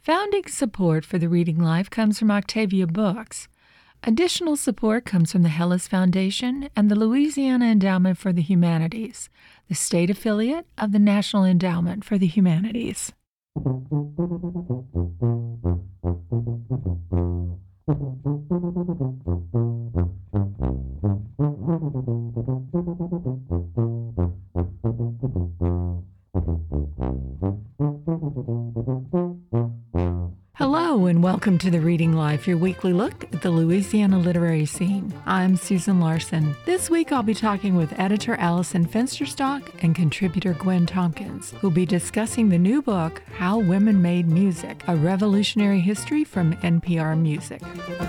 Founding support for the Reading Life comes from Octavia Books. Additional support comes from the Hellas Foundation and the Louisiana Endowment for the Humanities, the state affiliate of the National Endowment for the Humanities. Hello and welcome to The Reading Life, your weekly look at the Louisiana literary scene. I'm Susan Larson. This week I'll be talking with editor Allison Fensterstock and contributor Gwen Tompkins, who'll be discussing the new book, How Women Made Music, A Revolutionary History from NPR Music.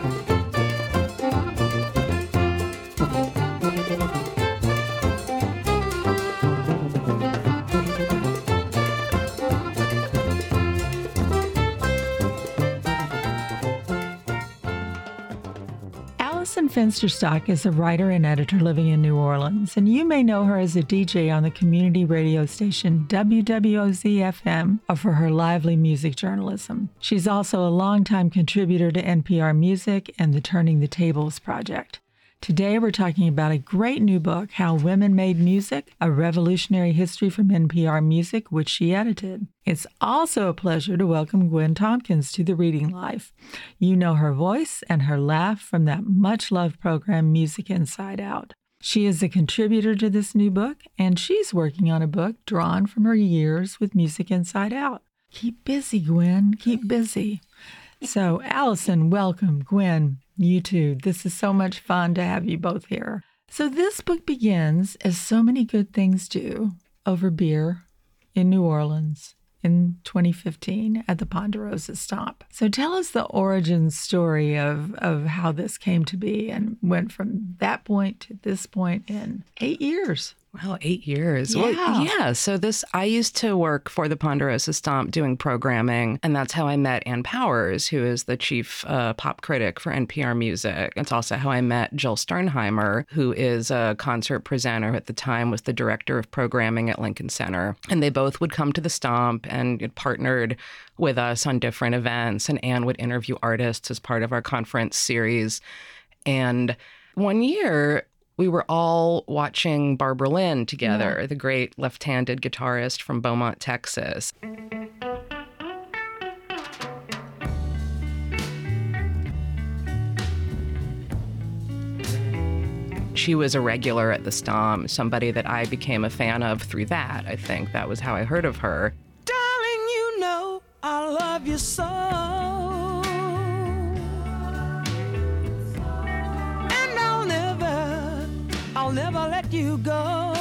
Allison Fensterstock is a writer and editor living in New Orleans, and you may know her as a DJ on the community radio station WWOZ-FM or for her lively music journalism. She's also a longtime contributor to NPR Music and the Turning the Tables project. Today we're talking about a great new book, How Women Made Music, A Revolutionary History from NPR Music, which she edited. It's also a pleasure to welcome Gwen Tompkins to The Reading Life. You know her voice and her laugh from that much-loved program, Music Inside Out. She is a contributor to this new book, and she's working on a book drawn from her years with Music Inside Out. Keep busy, Gwen. Keep busy. So, Allison, welcome. Gwen, you too. This is so much fun to have you both here. So this book begins, as so many good things do, over beer in New Orleans in 2015 at the Ponderosa Stomp. So tell us the origin story of how this came to be and went from that point to this point in 8 years. Wow, 8 years. Yeah. Well, yeah. So I used to work for the Ponderosa Stomp doing programming, and that's how I met Ann Powers, who is the chief pop critic for NPR Music. It's also how I met Jill Sternheimer, who is a concert presenter at the time, was the director of programming at Lincoln Center. And they both would come to the Stomp and it partnered with us on different events, and Ann would interview artists as part of our conference series. And one year, we were all watching Barbara Lynn together, the great left-handed guitarist from Beaumont, Texas. She was a regular at the Stomp, somebody that I became a fan of through that. I think that was how I heard of her. Darling, you know I love you so. I'll never let you go.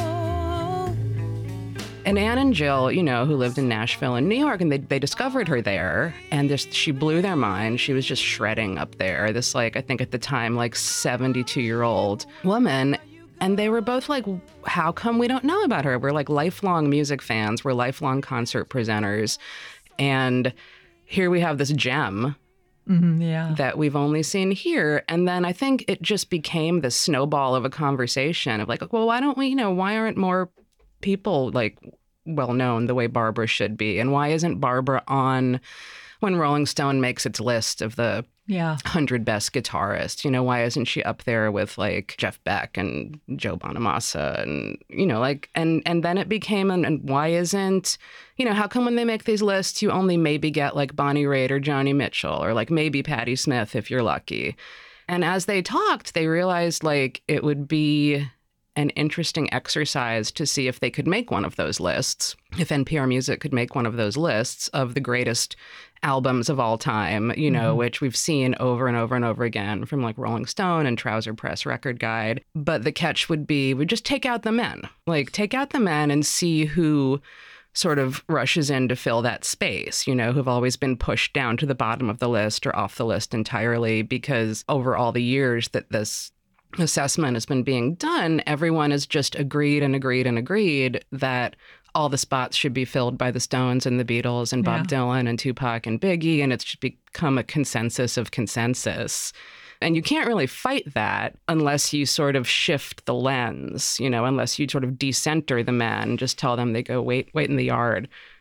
And Ann and Jill, who lived in Nashville and New York, and they discovered her there, and she blew their mind. She was just shredding up there. This, I think at the time, 72-year-old woman. And they were both like, how come we don't know about her? We're lifelong music fans. We're lifelong concert presenters. And here we have this gem. That we've only seen here. And then I think it just became the snowball of a conversation of well, why don't we, why aren't more people well known the way Barbara should be? And why isn't Barbara on when Rolling Stone makes its list of the 100 best guitarists? Why isn't she up there with Jeff Beck and Joe Bonamassa and, and then it became, and why isn't, how come when they make these lists, you only maybe get Bonnie Raitt or Joni Mitchell or maybe Patti Smith if you're lucky. And as they talked, they realized it would be an interesting exercise to see if they could make one of those lists, if NPR Music could make one of those lists of the greatest albums of all time, which we've seen over and over and over again from Rolling Stone and Trouser Press Record Guide. But the catch would be, we just take out the men, take out the men and see who sort of rushes in to fill that space, who've always been pushed down to the bottom of the list or off the list entirely, because over all the years that this assessment has been being done, everyone has just agreed that all the spots should be filled by the Stones and the Beatles and Bob Dylan and Tupac and Biggie, and it's just become a consensus of consensus. And you can't really fight that unless you sort of shift the lens, unless you sort of decenter the men, just tell them they go wait in the yard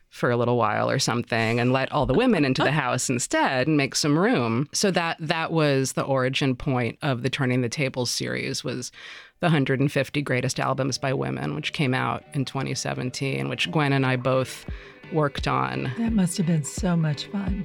for a little while or something and let all the women into the house instead and make some room. So that was the origin point of the Turning the Tables series, was the 150 Greatest Albums by Women, which came out in 2017, which Gwen and I both worked on. That must have been so much fun.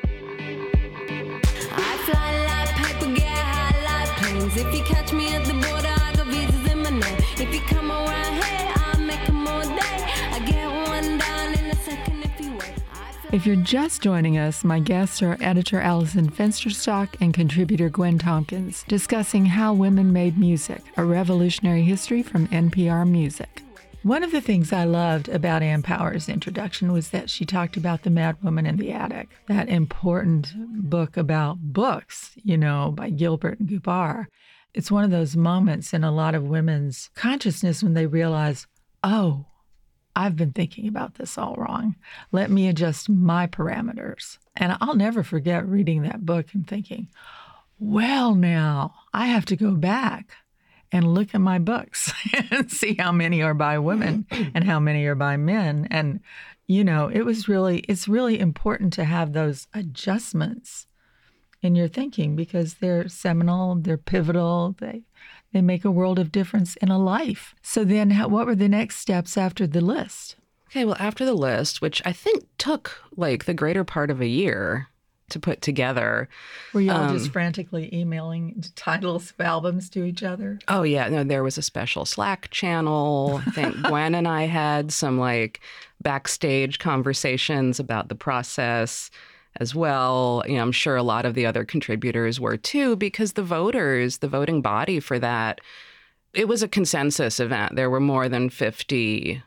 I fly like paper, get high like planes. If you catch me at the border, I got visas in my name. If you come around here, I'll make them all day. I get one down in a second if you wait. If you're just joining us, my guests are editor Allison Fensterstock and contributor Gwen Tompkins, discussing How Women Made Music, a revolutionary history from NPR Music. One of the things I loved about Ann Power's introduction was that she talked about The Mad Woman in the Attic, that important book about books, by Gilbert and Goubart. It's one of those moments in a lot of women's consciousness when they realize, oh, I've been thinking about this all wrong. Let me adjust my parameters. And I'll never forget reading that book and thinking, well, now I have to go back and look at my books and see how many are by women and how many are by men. And, it's really important to have those adjustments in your thinking because they're seminal, they're pivotal, they make a world of difference in a life. So then what were the next steps after the list? Okay, well, after the list, which I think took the greater part of a year to put together. Were y'all just frantically emailing titles of albums to each other? Oh, yeah. No, there was a special Slack channel. I think Gwen and I had some backstage conversations about the process as well. I'm sure a lot of the other contributors were too, because the voting body for that, it was a consensus event. There were more than 50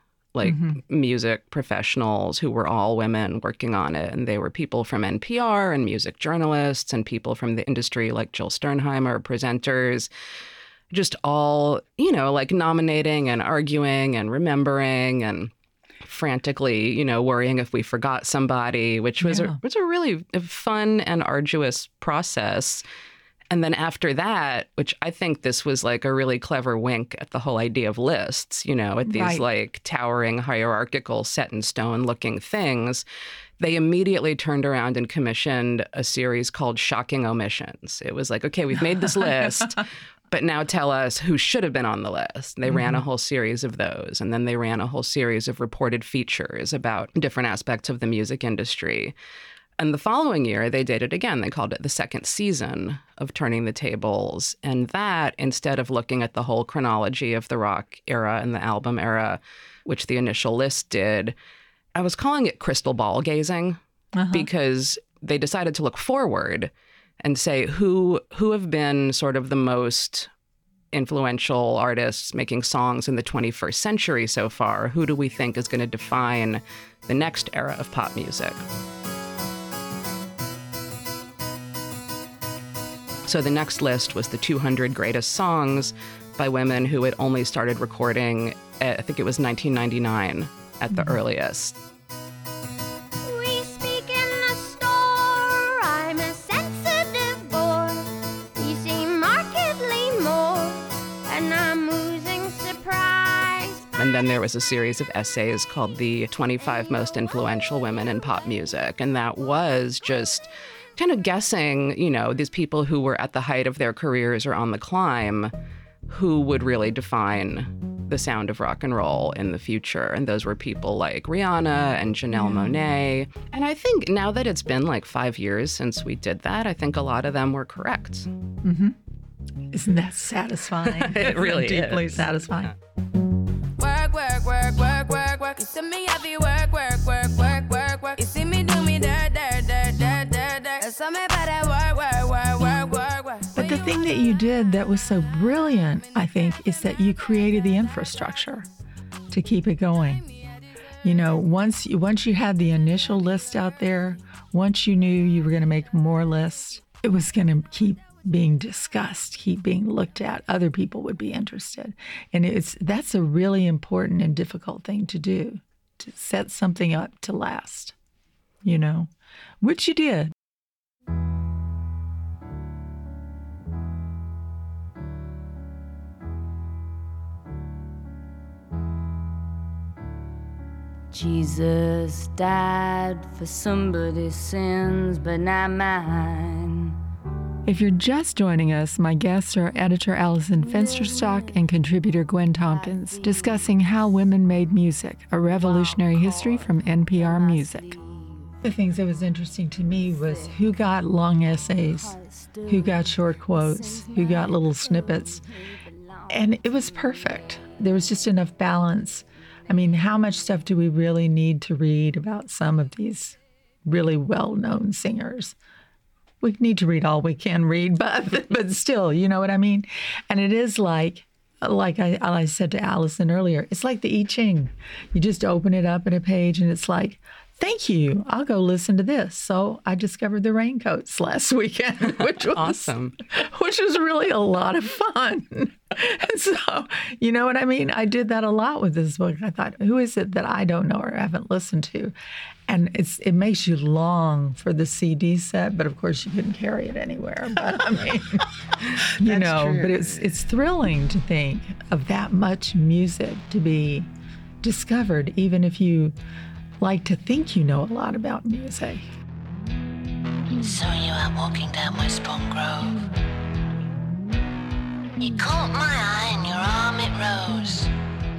music professionals who were all women working on it. And they were people from NPR and music journalists and people from the industry like Jill Sternheimer, presenters, just all, nominating and arguing and remembering and frantically, worrying if we forgot somebody, which was a really fun and arduous process. And then after that, which I think this was a really clever wink at the whole idea of lists, at these towering hierarchical set in stone looking things, they immediately turned around and commissioned a series called Shocking Omissions. It was okay, we've made this list, but now tell us who should have been on the list. And they ran a whole series of those. And then they ran a whole series of reported features about different aspects of the music industry. And the following year, they did it again. They called it the second season of Turning the Tables. And that, instead of looking at the whole chronology of the rock era and the album era, which the initial list did, I was calling it crystal ball gazing because they decided to look forward and say who have been sort of the most influential artists making songs in the 21st century so far. Who do we think is going to define the next era of pop music? So the next list was the 200 greatest songs by women who had only started recording, I think it was 1999 at the earliest. We speak in the store, I'm a sensitive bore. You seem markedly more, and I'm losing surprise. And then there was a series of essays called The 25 Most Influential Women in Pop Music. And that was just kind of guessing, these people who were at the height of their careers or on the climb, who would really define the sound of rock and roll in the future. And those were people like Rihanna and Janelle Monáe. And I think now that it's been 5 years since we did that, I think a lot of them were correct. Isn't that satisfying? It really deeply is. satisfying. Work, work, work, work, work, work. You see me heavy work, work, work, work, work, work. You see me do me dirt, dirt, dirt, dirt, dirt, dirt. So me better work, work, work, work, work, work. But the thing that you did that was so brilliant, I think, is that you created the infrastructure to keep it going. Once you had the initial list out there, once you knew you were going to make more lists, it was going to keep being discussed, keep being looked at. Other people would be interested. And that's a really important and difficult thing to do, to set something up to last, which you did. Jesus died for somebody's sins, but not mine. If you're just joining us, my guests are editor Allison Fensterstock and contributor Gwen Tompkins, discussing How Women Made Music, a revolutionary history from NPR Music. The things that was interesting to me was who got long essays, who got short quotes, who got little snippets. And it was perfect. There was just enough balance. I mean, how much stuff do we really need to read about some of these really well-known singers? We need to read all we can read, but still, you know what I mean? And it is like I said to Allison earlier, it's like the I Ching. You just open it up in a page and it's like, thank you, I'll go listen to this. So I discovered the Raincoats last weekend, which was awesome. Which was really a lot of fun. And so, you know what I mean? I did that a lot with this book. I thought, who is it that I don't know or haven't listened to? And it makes you long for the CD set, but of course you couldn't carry it anywhere. But I mean, you know, true. But it's thrilling to think of that much music to be discovered, even if you like to think you know a lot about music. So you are walking down Westbourne Grove. You caught my eye and your arm it rose.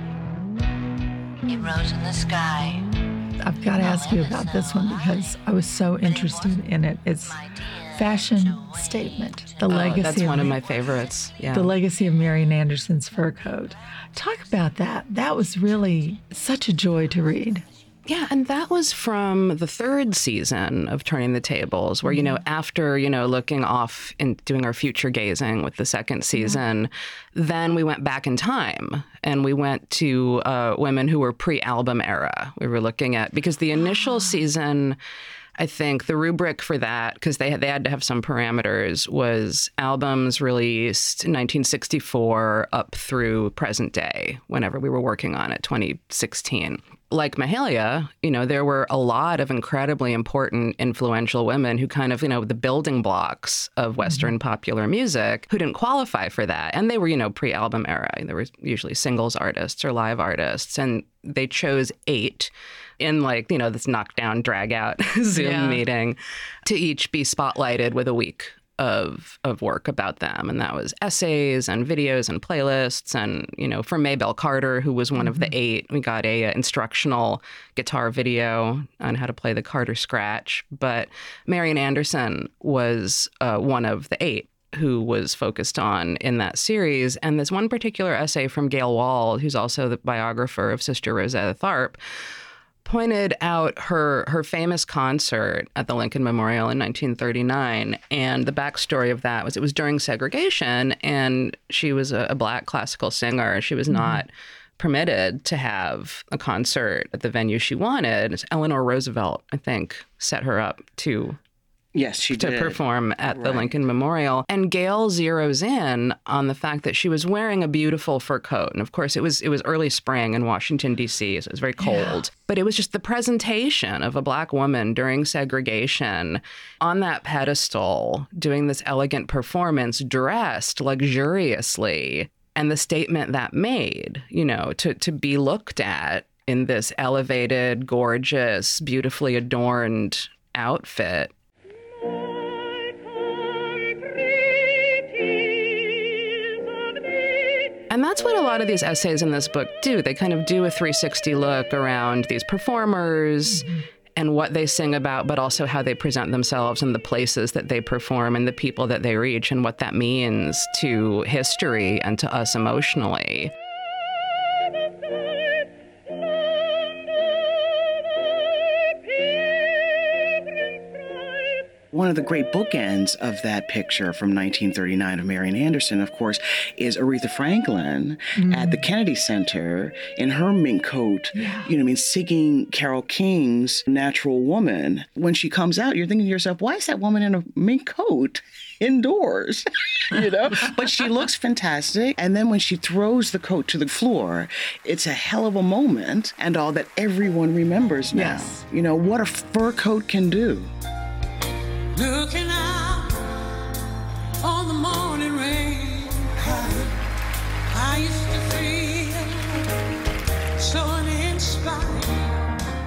It rose in the sky. I've got to ask you about this one because I was so interested in it. It's Fashion Statement, the legacy. That's one of my favorites. Yeah. The legacy of Marian Anderson's fur coat. Talk about that. That was really such a joy to read. Yeah, and that was from the third season of Turning the Tables, where, you know, after, you know, looking off and doing our future gazing with the second season, then we went back in time and we went to women who were pre-album era. We were looking at, because the initial season, I think the rubric for that, because they had to have some parameters, was albums released in 1964 up through present day, whenever we were working on it, 2016. Like Mahalia, you know, there were a lot of incredibly important, influential women who kind of, you know, the building blocks of Western popular music who didn't qualify for that. And they were, you know, pre-album era. There were usually singles artists or live artists. And they chose 8 in, like, you know, this knockdown, drag out Zoom meeting to each be spotlighted with a week of work about them. And that was essays and videos and playlists. And, you know, for Maybelle Carter, who was one of the 8, we got a instructional guitar video on how to play the Carter scratch. But Marian Anderson was one of the 8 who was focused on in that series. And this one particular essay from Gail Wald, who's also the biographer of Sister Rosetta Tharpe, pointed out her famous concert at the Lincoln Memorial in 1939. And the backstory of that was it was during segregation, and she was a Black classical singer. She was not permitted to have a concert at the venue she wanted. Eleanor Roosevelt, I think, set her up to perform at the Lincoln Memorial. And Gail zeroes in on the fact that she was wearing a beautiful fur coat. And of course, it was early spring in Washington, D.C., so it was very cold. Yeah. But it was just the presentation of a Black woman during segregation on that pedestal, doing this elegant performance, dressed luxuriously. And the statement that made, you know, to be looked at in this elevated, gorgeous, beautifully adorned outfit. And that's what a lot of these essays in this book do. They kind of do a 360 look around these performers and what they sing about, but also how they present themselves and the places that they perform and the people that they reach and what that means to history and to us emotionally. One of the great bookends of that picture from 1939 of Marian Anderson, of course, is Aretha Franklin at the Kennedy Center in her mink coat, you know what I mean, singing Carole King's Natural Woman. When she comes out, you're thinking to yourself, why is that woman in a mink coat indoors? You know? But she looks fantastic. And then when she throws the coat to the floor, it's a hell of a moment and all that everyone remembers now. Yes. You know, what a fur coat can do. Looking out on the morning rain, I used to feel so uninspired.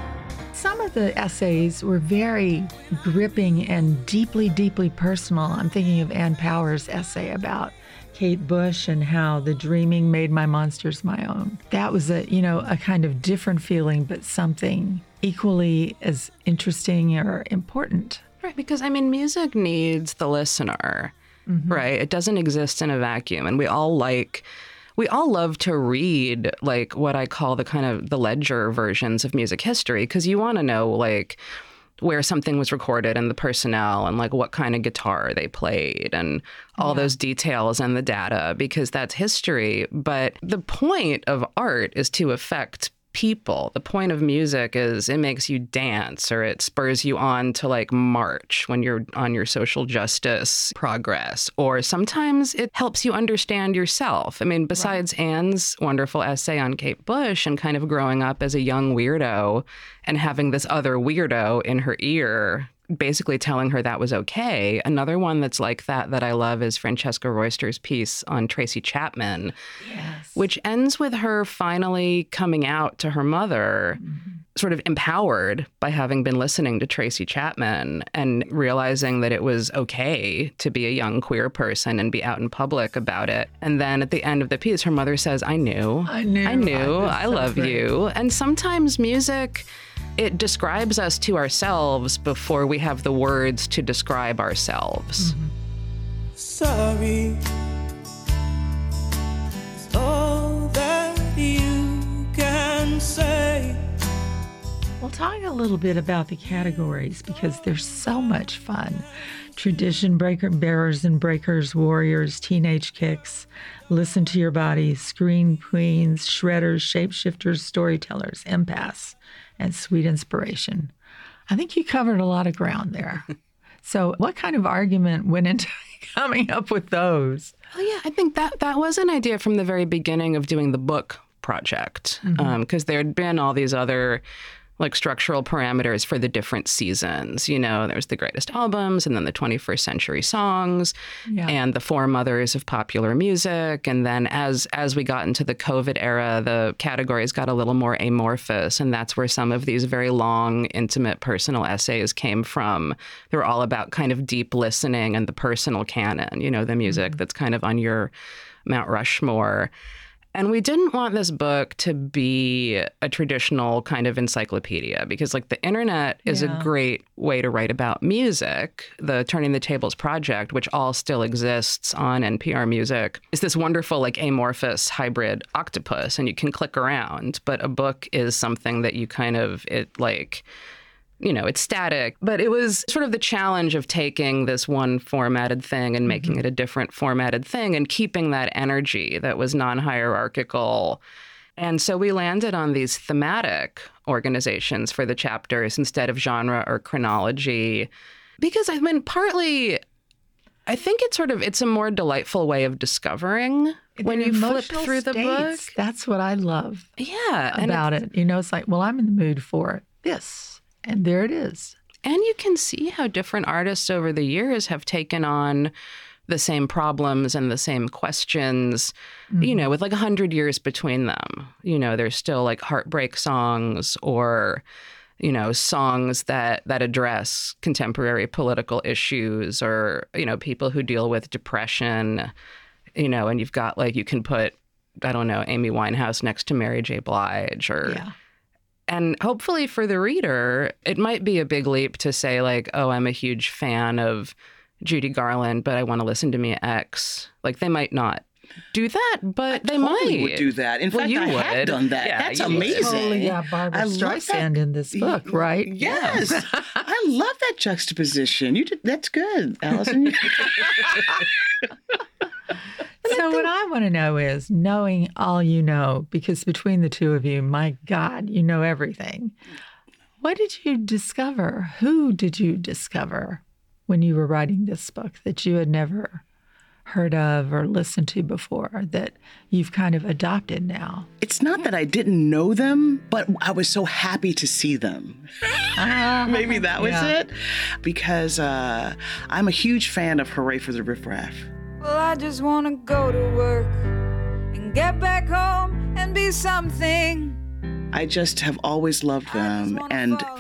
some of the essays were very gripping and deeply, deeply personal. I'm thinking of Ann Power's essay about Kate Bush and how the dreaming made my monsters my own. That was a kind of different feeling, but something equally as interesting or important. Right, because music needs the listener, right? It doesn't exist in a vacuum, and we all love to read like what I call the kind of the ledger versions of music history, because you want to know like where something was recorded and the personnel and like what kind of guitar they played and all those details and the data, because that's history. But the point of art is to affect people. The point of music is it makes you dance, or it spurs you on to like march when you're on your social justice progress, or sometimes it helps you understand yourself. Besides Anne's wonderful essay on Kate Bush and kind of growing up as a young weirdo and having this other weirdo in her ear basically telling her that was okay. Another one that's like that I love is Francesca Royster's piece on Tracy Chapman, which ends with her finally coming out to her mother, sort of empowered by having been listening to Tracy Chapman and realizing that it was okay to be a young queer person and be out in public about it. And then at the end of the piece, her mother says, I knew, I love you. And sometimes music, it describes us to ourselves before we have the words to describe ourselves. Sorry, it's all that you can say. We'll talk a little bit about the categories because they're so much fun. Tradition bearers and breakers, warriors, teenage kicks, listen to your body, screen queens, shredders, shapeshifters, storytellers, empaths, and sweet inspiration. I think you covered a lot of ground there. So what kind of argument went into coming up with those? Well, yeah, I think that was an idea from the very beginning of doing the book project, because there had been all these other like structural parameters for the different seasons. There's the greatest albums, and then the 21st century songs, and the four mothers of popular music. And then as we got into the COVID era, the categories got a little more amorphous, and that's where some of these very long, intimate, personal essays came from. They were all about kind of deep listening and the personal canon, the music that's kind of on your Mount Rushmore. And we didn't want this book to be a traditional kind of encyclopedia, because like the internet is a great way to write about music. The Turning the Tables project, which all still exists on NPR Music, is this wonderful like amorphous hybrid octopus, and you can click around. But a book is something that you kind of, it's static. But it was sort of the challenge of taking this one formatted thing and making it a different formatted thing and keeping that energy that was non-hierarchical. And so we landed on these thematic organizations for the chapters instead of genre or chronology, because partly I think it's a more delightful way of discovering when you flip through the book. That's what I love about it. It's like, well, I'm in the mood for this. And there it is. And you can see how different artists over the years have taken on the same problems and the same questions, with like 100 years between them. There's still like heartbreak songs or, songs that address contemporary political issues or, people who deal with depression, and you've got like, you can put, I don't know, Amy Winehouse next to Mary J. Blige or... Yeah. And hopefully for the reader, it might be a big leap to say like, oh, I'm a huge fan of Judy Garland, but I want to listen to Mia X. Like they might not do that, but they totally might. Would do that. In fact, I have done that. Yeah, that's amazing. Totally, Barbara Streisand in this book, right? Yes. I love that juxtaposition. You did. That's good, Allison. So what I want to know is, knowing all you know, because between the two of you, my God, you know everything. What did you discover? Who did you discover when you were writing this book that you had never heard of or listened to before that you've kind of adopted now? It's not that I didn't know them, but I was so happy to see them. Maybe that was it. Because I'm a huge fan of Hooray for the Riff Raff. Well, I just want to go to work and get back home and be something. I just have always loved them. And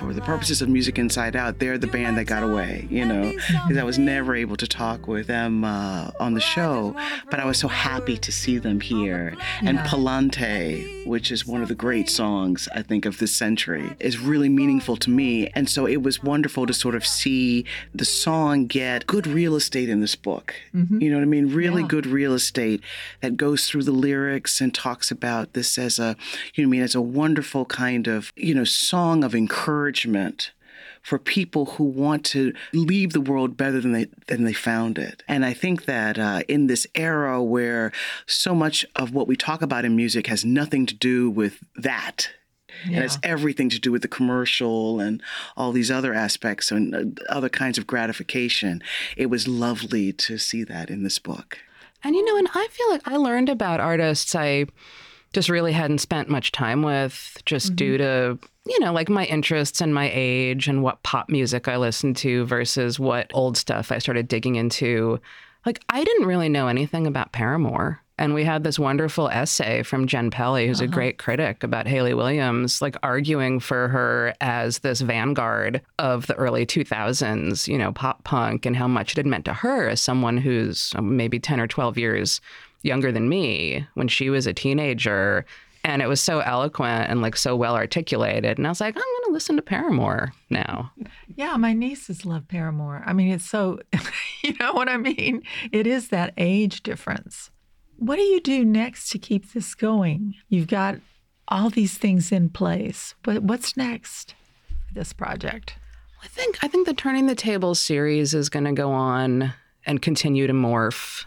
for the purposes of Music Inside Out, they're the band that got away, because I was never able to talk with them on the show, but I was so happy to see them here. And Palante, which is one of the great songs, I think, of this century, is really meaningful to me. And so it was wonderful to sort of see the song get good real estate in this book. You know what I mean? Really good real estate that goes through the lyrics and talks about this as a, as a wonderful kind of, song of encouragement for people who want to leave the world better than they found it. And I think that in this era where so much of what we talk about in music has nothing to do with that, and it's everything to do with the commercial and all these other aspects and other kinds of gratification, it was lovely to see that in this book. And, and I feel like I learned about artists I just really hadn't spent much time with, just due to, like my interests and my age and what pop music I listened to versus what old stuff I started digging into. Like, I didn't really know anything about Paramore. And we had this wonderful essay from Jen Pelly, who's a great critic, about Hayley Williams, like arguing for her as this vanguard of the early 2000s, pop punk, and how much it had meant to her as someone who's maybe 10 or 12 years younger than me when she was a teenager. And it was so eloquent and like so well articulated. And I was like, I'm going to listen to Paramore now. Yeah, my nieces love Paramore. I mean, it's so, you know what I mean? It is that age difference. What do you do next to keep this going? You've got all these things in place. What's next for this project? I think the Turning the Tables series is going to go on and continue to morph,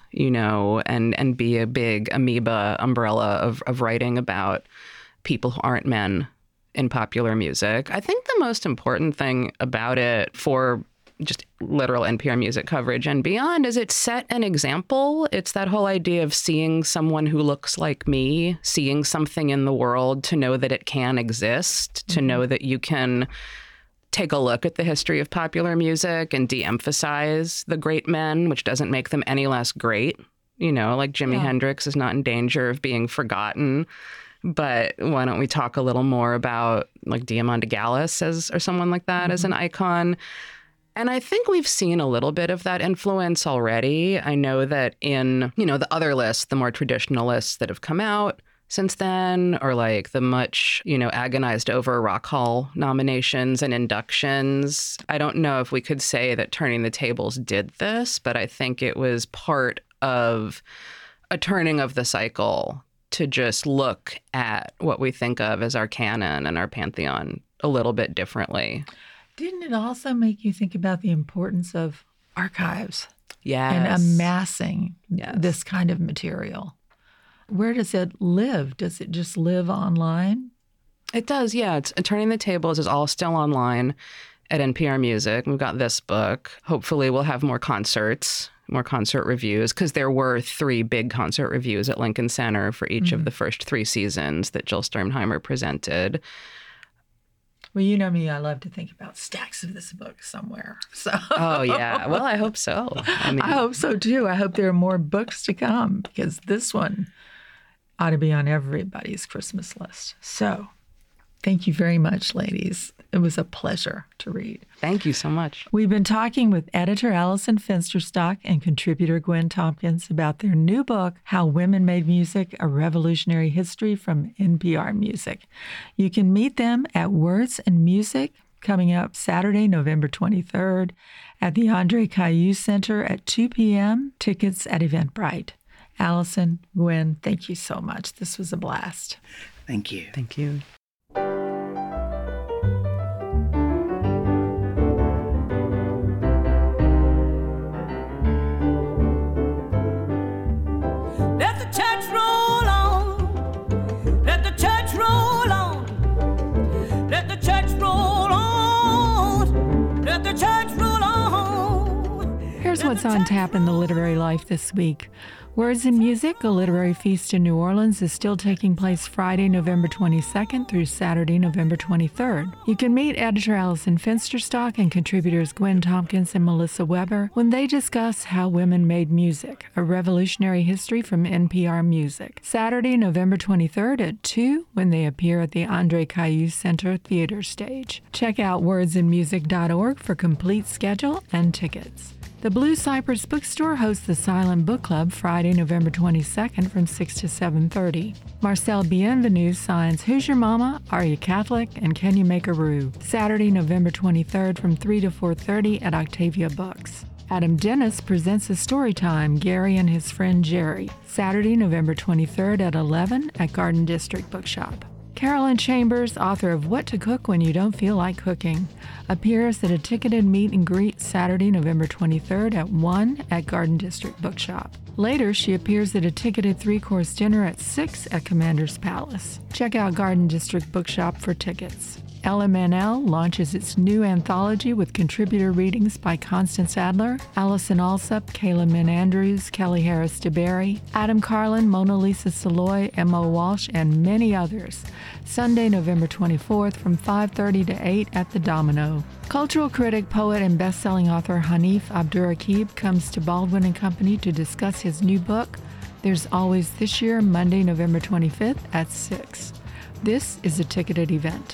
and be a big amoeba umbrella of writing about people who aren't men in popular music. I think the most important thing about it for just literal NPR music coverage and beyond is it set an example. It's that whole idea of seeing someone who looks like me, seeing something in the world, to know that it can exist, to know that you can take a look at the history of popular music and de-emphasize the great men, which doesn't make them any less great. Like Jimi Hendrix is not in danger of being forgotten. But why don't we talk a little more about like Diamanda Gallis or someone like that as an icon? And I think we've seen a little bit of that influence already. I know that in, the other lists, the more traditional lists that have come out since then, or like the much, agonized over Rock Hall nominations and inductions. I don't know if we could say that Turning the Tables did this, but I think it was part of a turning of the cycle to just look at what we think of as our canon and our pantheon a little bit differently. Didn't it also make you think about the importance of archives? Yes. And amassing this kind of material? Where does it live? Does it just live online? It does, yeah. Turning the Tables is all still online at NPR Music. We've got this book. Hopefully we'll have more concerts, more concert reviews, because there were 3 big concert reviews at Lincoln Center for each of the first 3 seasons that Jill Sternheimer presented. Well, you know me, I love to think about stacks of this book somewhere. So. Oh, yeah. Well, I hope so. I hope so, too. I hope there are more books to come, because this one ought to be on everybody's Christmas list. So thank you very much, ladies. It was a pleasure to read. Thank you so much. We've been talking with editor Allison Fensterstock and contributor Gwen Tompkins about their new book, How Women Made Music, A Revolutionary History, from NPR Music. You can meet them at Words and Music, coming up Saturday, November 23rd at the Andre Caillou Center at 2 p.m. Tickets at Eventbrite. Allison, Gwen, thank you so much. This was a blast. Thank you. Thank you. Let the church roll on. Let the church roll on. Let the church roll on. Let the church roll on. Here's what's on tap in the literary life this week. Words and Music, a literary feast in New Orleans, is still taking place Friday, November 22nd through Saturday, November 23rd. You can meet editor Allison Fensterstock and contributors Gwen Tompkins and Melissa Weber when they discuss How Women Made Music, a revolutionary history from NPR Music. Saturday, November 23rd at 2 when they appear at the Andre Caillou Center Theater Stage. Check out wordsandmusic.org for complete schedule and tickets. The Blue Cypress Bookstore hosts the Silent Book Club Friday, November 22nd from 6 to 7:30. Marcel Bienvenu signs Who's Your Mama? Are You Catholic? And Can You Make a Roux? Saturday, November 23rd from 3 to 4:30 at Octavia Books. Adam Dennis presents a story time, Gary and His Friend Jerry, Saturday, November 23rd at 11 at Garden District Bookshop. Carolyn Chambers, author of What to Cook When You Don't Feel Like Cooking, appears at a ticketed meet and greet Saturday, November 23rd at 1 at Garden District Bookshop. Later, she appears at a ticketed 3-course dinner at 6 at Commander's Palace. Check out Garden District Bookshop for tickets. LMNL launches its new anthology with contributor readings by Constance Adler, Allison Alsop, Kayla Min Andrews, Kelly Harris DeBerry, Adam Carlin, Mona Lisa Saloy, M.O. Walsh, and many others. Sunday, November 24th from 5:30 to 8 at the Domino. Cultural critic, poet, and best-selling author Hanif Abdurraqib comes to Baldwin & Company to discuss his new book, There's Always This Year, Monday, November 25th at 6. This is a ticketed event.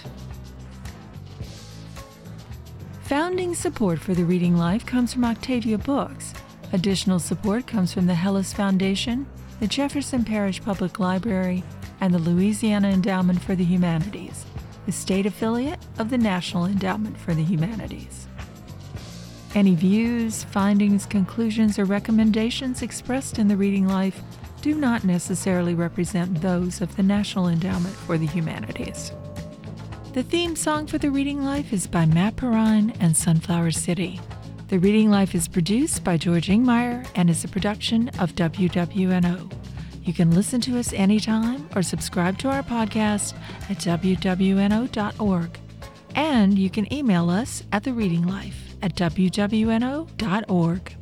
Founding support for the Reading Life comes from Octavia Books. Additional support comes from the Hellis Foundation, the Jefferson Parish Public Library, and the Louisiana Endowment for the Humanities, the state affiliate of the National Endowment for the Humanities. Any views, findings, conclusions, or recommendations expressed in the Reading Life do not necessarily represent those of the National Endowment for the Humanities. The theme song for The Reading Life is by Matt Perrine and Sunflower City. The Reading Life is produced by George Ingmeyer and is a production of WWNO. You can listen to us anytime or subscribe to our podcast at WWNO.org. And you can email us at thereadinglife@WWNO.org.